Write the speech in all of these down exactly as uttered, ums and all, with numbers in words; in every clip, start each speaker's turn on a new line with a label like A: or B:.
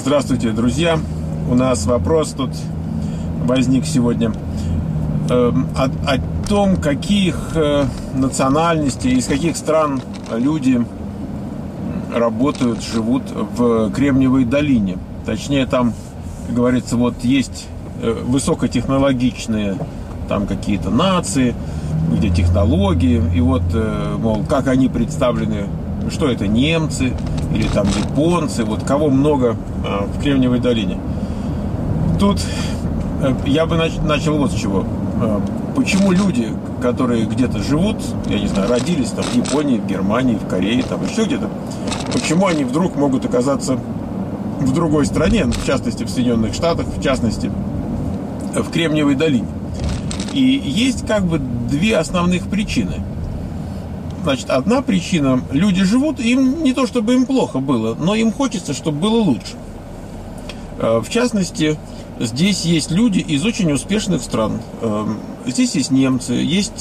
A: Здравствуйте, друзья. У нас вопрос тут возник сегодня э, о, о том, каких э, национальностей, из каких стран люди работают, живут в Кремниевой долине. Точнее, там, как говорится, вот есть э, высокотехнологичные там какие-то нации, где технологии, и вот, э, мол, как они представлены, что это немцы или там японцы, вот кого много э, в Кремниевой долине. Тут э, я бы нач- начал вот с чего. Э, почему люди, которые где-то живут, я не знаю, родились там в Японии, в Германии, в Корее, там еще где-то, почему они вдруг могут оказаться в другой стране, в частности в Соединенных Штатах, в частности в Кремниевой долине? И есть как бы две основных причины. Значит, одна причина: люди живут, им не то чтобы им плохо было, но им хочется, чтобы было лучше. В частности, здесь есть люди из очень успешных стран. Здесь есть немцы, есть...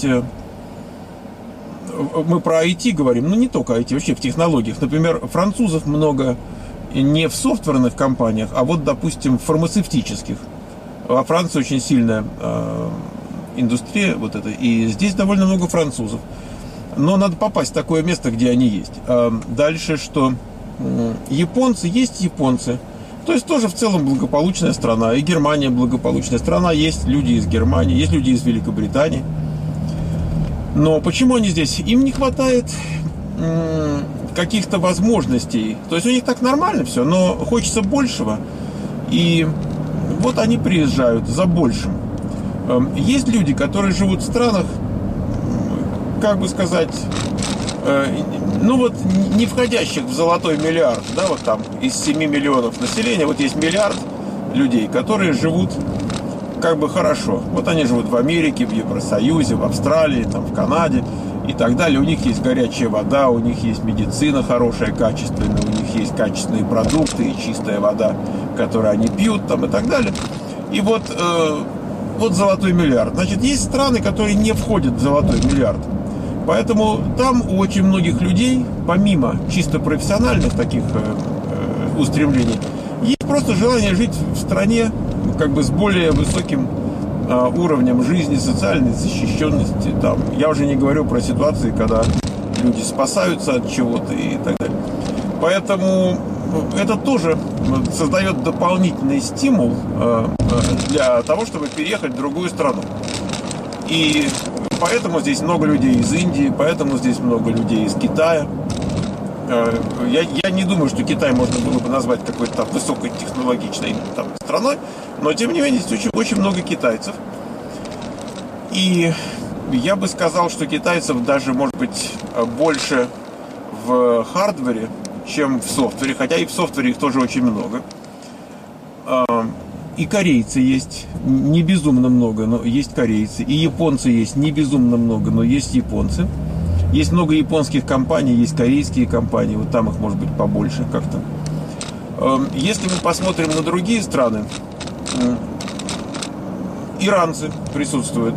A: Мы про ай ти говорим, но не только ай ти, вообще в технологиях. Например, французов много не в софтверных компаниях, а вот, допустим, в фармацевтических. Во Франции очень сильная индустрия вот эта, и здесь довольно много французов. Но надо попасть в такое место, где они есть. Дальше, что японцы, есть японцы. То есть тоже в целом благополучная страна. И Германия благополучная страна. Есть люди из Германии, есть люди из Великобритании. Но почему они здесь? Им не хватает каких-то возможностей. То есть у них так нормально все, но хочется большего. И вот они приезжают за большим. Есть люди, которые живут в странах, как бы сказать, э, ну вот не входящих в золотой миллиард, да, вот там из семи миллионов населения, вот есть миллиард людей, которые живут как бы хорошо. Вот они живут в Америке, в Евросоюзе, в Австралии, там, в Канаде и так далее. У них есть горячая вода, у них есть медицина хорошая, качественная, у них есть качественные продукты и чистая вода, которую они пьют, там, и так далее. И вот, э, вот золотой миллиард. Значит, есть страны, которые не входят в золотой миллиард. Поэтому там у очень многих людей, помимо чисто профессиональных таких э, устремлений, есть просто желание жить в стране как бы с более высоким э, уровнем жизни, социальной защищенности. Там. Я уже не говорю про ситуации, когда люди спасаются от чего-то и так далее. Поэтому это тоже создает дополнительный стимул э, для того, чтобы переехать в другую страну. И поэтому здесь много людей из Индии, поэтому здесь много людей из Китая. Я, я не думаю, что Китай можно было бы назвать какой-то там высокотехнологичной там страной, но тем не менее здесь очень, очень много китайцев. И я бы сказал, что китайцев даже, может быть, больше в хардвере, чем в софтвере, хотя и в софтвере их тоже очень много. И корейцы есть, не безумно много, но есть корейцы. И японцы есть, не безумно много, но есть японцы. Есть много японских компаний, есть корейские компании, вот там их может быть побольше как-то. Если мы посмотрим на другие страны, иранцы присутствуют.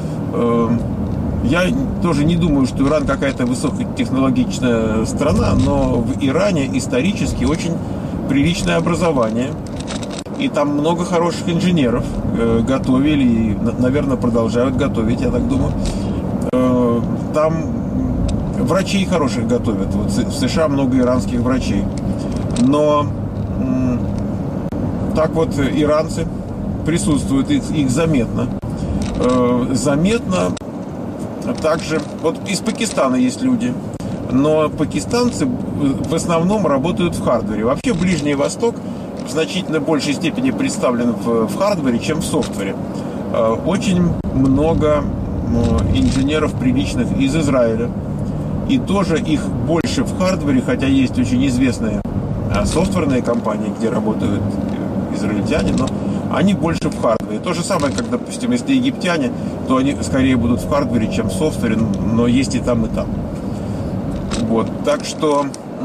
A: Я тоже не думаю, что Иран какая-то высокотехнологичная страна, но в Иране исторически очень приличное образование. И там много хороших инженеров э, готовили и, наверное, продолжают готовить, я так думаю. Э, там врачей хороших готовят. Вот в США много иранских врачей. Но э, так вот иранцы присутствуют, их, их заметно. Э, заметно также... Вот из Пакистана есть люди. Но пакистанцы в основном работают в хардвере. Вообще Ближний Восток в значительно большей степени представлен в, в хардвере, чем в софтвере. Очень много инженеров приличных из Израиля. И тоже их больше в хардвере, хотя есть очень известные софтверные компании, где работают израильтяне, но они больше в хардвере. То же самое, как, допустим, если египтяне, то они скорее будут в хардвере, чем в софтвере, но есть и там, и там. Вот. Так что...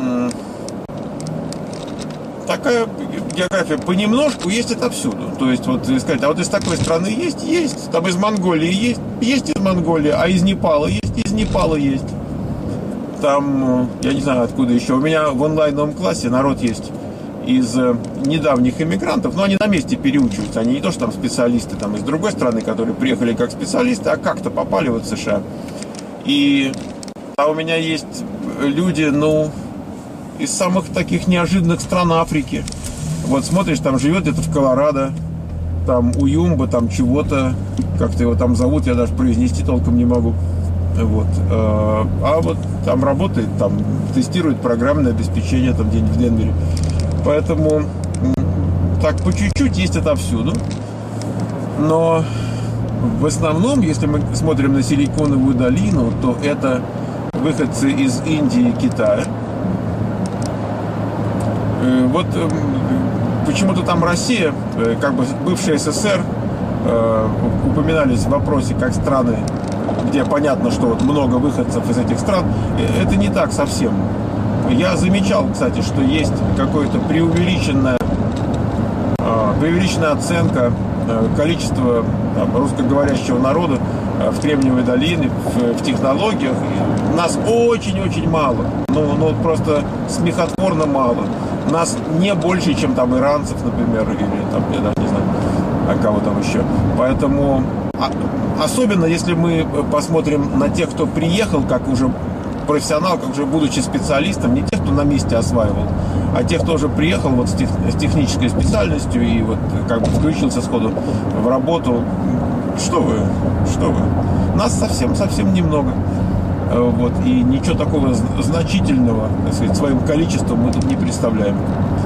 A: Такая география понемножку есть отовсюду. То есть, вот сказать, а вот из такой страны есть, есть. Там из Монголии есть, есть из Монголии, а из Непала есть, из Непала есть. Там, я не знаю, откуда еще. У меня в онлайновом классе народ есть из недавних иммигрантов, но они на месте переучиваются, они не то, что там специалисты там из другой страны, которые приехали как специалисты, а как-то попали вот в США. И а у меня есть люди, ну, из самых таких неожиданных стран Африки. Вот смотришь, там живет где-то в Колорадо, там Уюмба, там чего-то, как-то его там зовут, я даже произнести толком не могу. Вот. А вот там работает, там тестирует программное обеспечение там где-нибудь в Денвере. Поэтому так по чуть-чуть есть отовсюду. Но в основном, если мы смотрим на Силиконовую долину, то это выходцы из Индии и Китая. Вот почему-то там Россия, как бы бывшая СССР, упоминались в вопросе как страны, где понятно, что вот много выходцев из этих стран. Это не так совсем. Я замечал, кстати, что есть какое-то преувеличенная, преувеличенная оценка количества там, русскоговорящего народа в Кремниевой долине, в, в технологиях. Нас очень-очень мало. Ну, ну, просто смехотворно мало. Нас не больше, чем там иранцев, например, или там, я даже не знаю, а кого там еще. Поэтому, а, особенно если мы посмотрим на тех, кто приехал, как уже профессионал, как уже будучи специалистом, не тех, кто на месте осваивал, а тех, кто уже приехал вот с, тех, с технической специальностью и вот как бы включился сходу в работу. Что вы, что вы? Нас совсем-совсем немного. Вот, и ничего такого значительного, так сказать, своим количеством мы тут не представляем.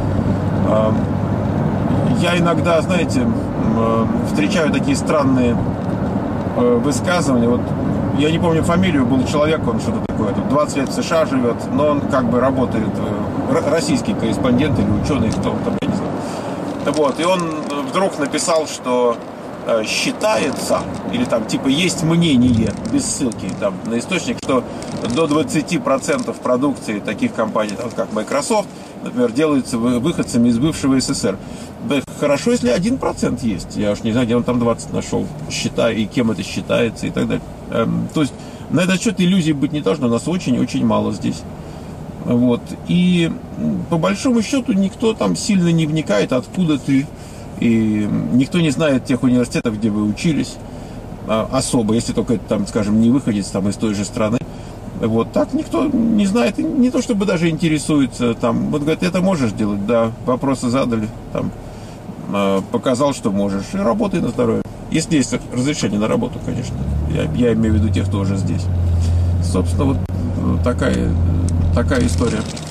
A: Я иногда, знаете, встречаю такие странные высказывания. Вот я не помню фамилию, был человек, он что-то такое, двадцать лет в США живет, но он как бы работает, российский корреспондент или ученый, кто он там, я не знаю. Вот, и он вдруг написал, что считается, или там типа есть мнение, без ссылки там на источник, что до двадцати процентов продукции таких компаний, там, как Microsoft, например, делаются выходцами из бывшего СССР. Да хорошо, если один процент есть. Я уж не знаю, где он там двадцать нашел, считай, и кем это считается и так далее. Эм, то есть на этот счет иллюзий быть не должно, нас очень-очень мало здесь. Вот. И по большому счету никто там сильно не вникает, откуда ты. И никто не знает тех университетов, где вы учились особо, если только это, там, скажем, не выходец там, из той же страны. Вот так никто не знает, не то чтобы даже интересуется. Там, вот говорят, это можешь делать, да, вопросы задали, там, показал, что можешь, и работай на здоровье. Если есть разрешение на работу, конечно. Я, я имею в виду тех, кто уже здесь. Собственно, вот такая, такая история.